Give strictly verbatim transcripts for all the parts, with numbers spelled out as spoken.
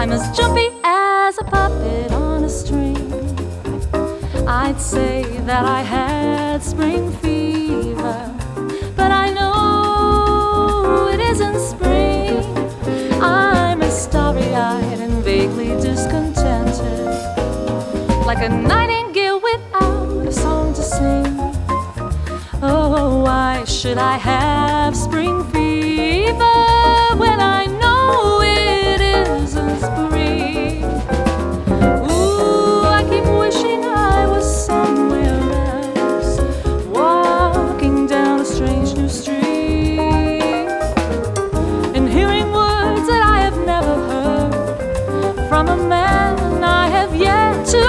I'm as jumpy as a puppet on a string. I'd say that I had spring fever, but I know it isn't spring. I'm as starry-eyed and vaguely discontented, like a nightingale without a song to sing. Oh, why should I have spring fever when I know it isn't spring? Ooh, I keep wishing I was somewhere else, walking down a strange new street, and hearing words that I have never heard from a man I have yet to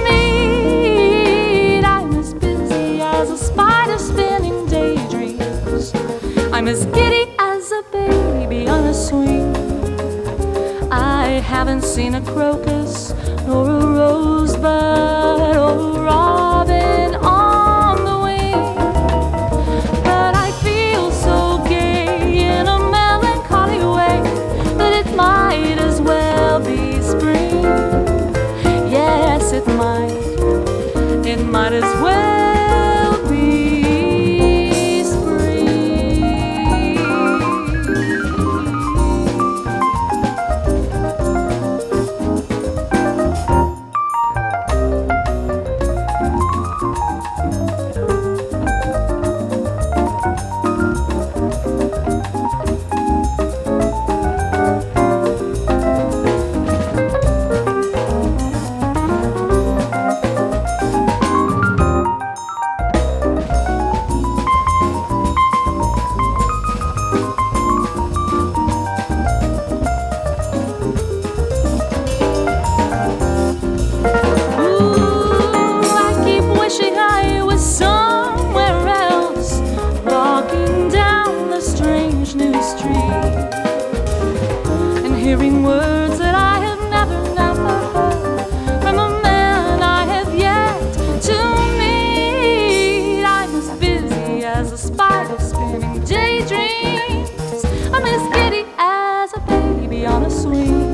meet. I'm as busy as a spider spinning daydreams. I'm as giddy as a baby on a swing. I haven't seen a crocus nor a rosebud or a robin on the wing, but I feel so gay in a melancholy way that it might as well be spring. Yes, it might. It might as well be spring. Hearing words that I have never, never heard from a man I have yet to meet. I'm as busy as a spider spinning daydreams. I'm as giddy as a baby on a swing.